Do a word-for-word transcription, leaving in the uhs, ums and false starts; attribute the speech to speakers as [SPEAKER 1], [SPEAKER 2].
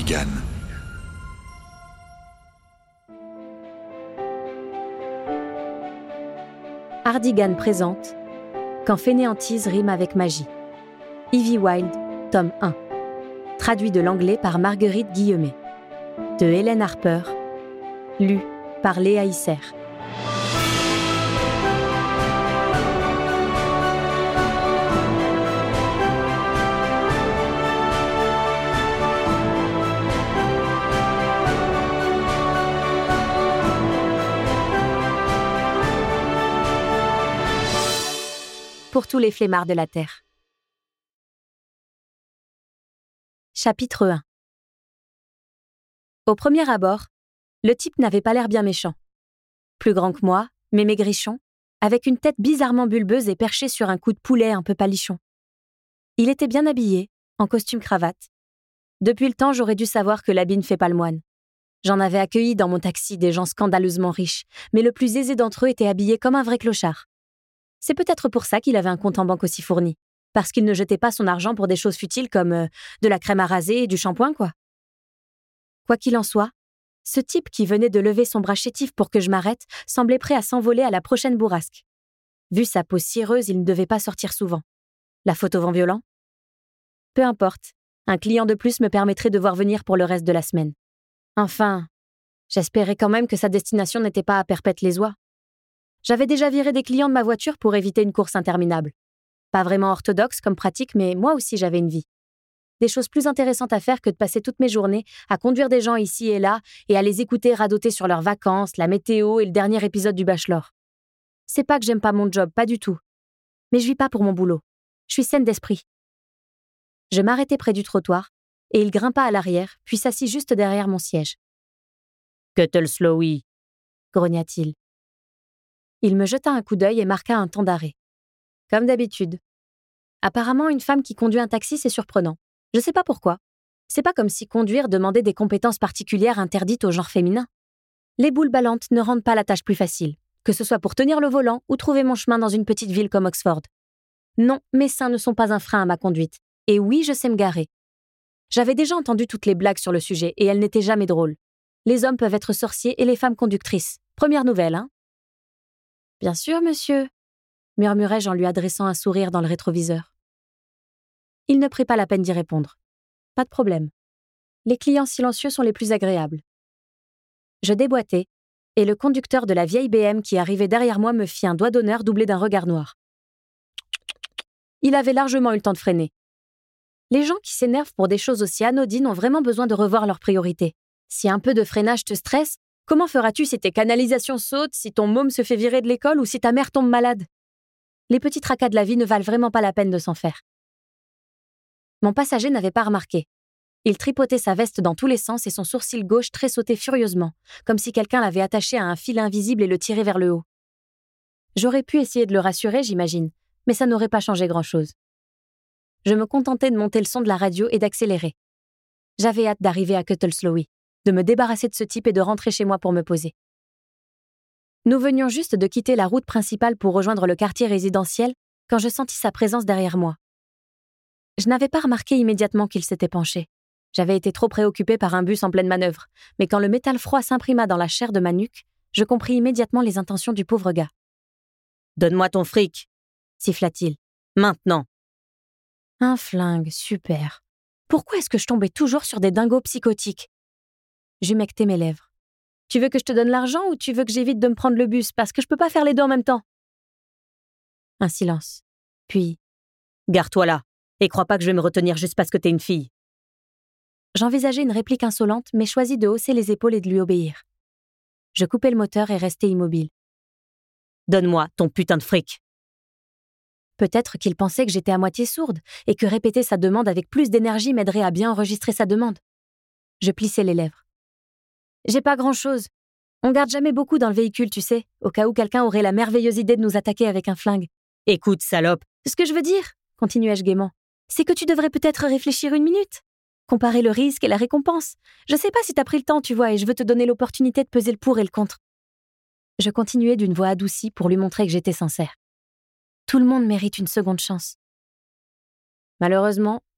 [SPEAKER 1] Hardigan.
[SPEAKER 2] Hardigan présente Quand fainéantise rime avec magie. Evie Wyld, tome un. Traduit de l'anglais par Marguerite Guillemet. De Hélène Harper. Lu par Léa Isser. Pour tous les flemmards de la Terre. Chapitre un. Au premier abord, le type n'avait pas l'air bien méchant. Plus grand que moi, mais maigrichon, avec une tête bizarrement bulbeuse et perché sur un cou de poulet un peu palichon. Il était bien habillé, en costume cravate. Depuis le temps, j'aurais dû savoir que l'habit ne fait pas le moine. J'en avais accueilli dans mon taxi des gens scandaleusement riches, mais le plus aisé d'entre eux était habillé comme un vrai clochard. C'est peut-être pour ça qu'il avait un compte en banque aussi fourni, parce qu'il ne jetait pas son argent pour des choses futiles comme euh, de la crème à raser et du shampoing, quoi. Quoi qu'il en soit, ce type qui venait de lever son bras chétif pour que je m'arrête semblait prêt à s'envoler à la prochaine bourrasque. Vu sa peau cireuse, il ne devait pas sortir souvent. La faute au vent violent ? Peu importe, un client de plus me permettrait de voir venir pour le reste de la semaine. Enfin, j'espérais quand même que sa destination n'était pas à Perpète-les-Oies. J'avais déjà viré des clients de ma voiture pour éviter une course interminable. Pas vraiment orthodoxe comme pratique, mais moi aussi j'avais une vie. Des choses plus intéressantes à faire que de passer toutes mes journées à conduire des gens ici et là et à les écouter radoter sur leurs vacances, la météo et le dernier épisode du Bachelor. C'est pas que j'aime pas mon job, pas du tout. Mais je vis pas pour mon boulot. Je suis saine d'esprit. Je m'arrêtai près du trottoir et il grimpa à l'arrière, puis s'assit juste derrière mon siège. « Kettleslowy » grogna-t-il. Il me jeta un coup d'œil et marqua un temps d'arrêt. Comme d'habitude. Apparemment, une femme qui conduit un taxi, c'est surprenant. Je sais pas pourquoi. C'est pas comme si conduire demandait des compétences particulières interdites au genre féminin. Les boules ballantes ne rendent pas la tâche plus facile, que ce soit pour tenir le volant ou trouver mon chemin dans une petite ville comme Oxford. Non, mes seins ne sont pas un frein à ma conduite. Et oui, je sais me garer. J'avais déjà entendu toutes les blagues sur le sujet et elles n'étaient jamais drôles. Les hommes peuvent être sorciers et les femmes conductrices. Première nouvelle, hein ? Bien sûr, monsieur, murmurai-je en lui adressant un sourire dans le rétroviseur. Il ne prit pas la peine d'y répondre. Pas de problème. Les clients silencieux sont les plus agréables. Je déboîtai, et le conducteur de la vieille B M qui arrivait derrière moi me fit un doigt d'honneur doublé d'un regard noir. Il avait largement eu le temps de freiner. Les gens qui s'énervent pour des choses aussi anodines ont vraiment besoin de revoir leurs priorités. Si un peu de freinage te stresse, comment feras-tu si tes canalisations sautent, si ton môme se fait virer de l'école ou si ta mère tombe malade ? Les petits tracas de la vie ne valent vraiment pas la peine de s'en faire. Mon passager n'avait pas remarqué. Il tripotait sa veste dans tous les sens et son sourcil gauche tressautait furieusement, comme si quelqu'un l'avait attaché à un fil invisible et le tirait vers le haut. J'aurais pu essayer de le rassurer, j'imagine, mais ça n'aurait pas changé grand-chose. Je me contentais de monter le son de la radio et d'accélérer. J'avais hâte d'arriver à Kettleslowy, de me débarrasser de ce type et de rentrer chez moi pour me poser. Nous venions juste de quitter la route principale pour rejoindre le quartier résidentiel quand je sentis sa présence derrière moi. Je n'avais pas remarqué immédiatement qu'il s'était penché. J'avais été trop préoccupée par un bus en pleine manœuvre, mais quand le métal froid s'imprima dans la chair de ma nuque, je compris immédiatement les intentions du pauvre gars. « Donne-moi ton fric !» siffla-t-il. « Maintenant !» Un flingue, super. Pourquoi est-ce que je tombais toujours sur des dingos psychotiques ? J'humectai mes lèvres. « Tu veux que je te donne l'argent ou tu veux que j'évite de me prendre le bus parce que je peux pas faire les deux en même temps ?» Un silence. Puis « Gare-toi là et crois pas que je vais me retenir juste parce que t'es une fille. » J'envisageais une réplique insolente mais choisis de hausser les épaules et de lui obéir. Je coupai le moteur et restai immobile. « Donne-moi ton putain de fric !» Peut-être qu'il pensait que j'étais à moitié sourde et que répéter sa demande avec plus d'énergie m'aiderait à bien enregistrer sa demande. Je plissai les lèvres. J'ai pas grand-chose. On garde jamais beaucoup dans le véhicule, tu sais, au cas où quelqu'un aurait la merveilleuse idée de nous attaquer avec un flingue. Écoute, salope. Ce que je veux dire, continuai-je gaiement, c'est que tu devrais peut-être réfléchir une minute. Comparer le risque et la récompense. Je sais pas si t'as pris le temps, tu vois, et je veux te donner l'opportunité de peser le pour et le contre. Je continuai d'une voix adoucie pour lui montrer que j'étais sincère. Tout le monde mérite une seconde chance. Malheureusement,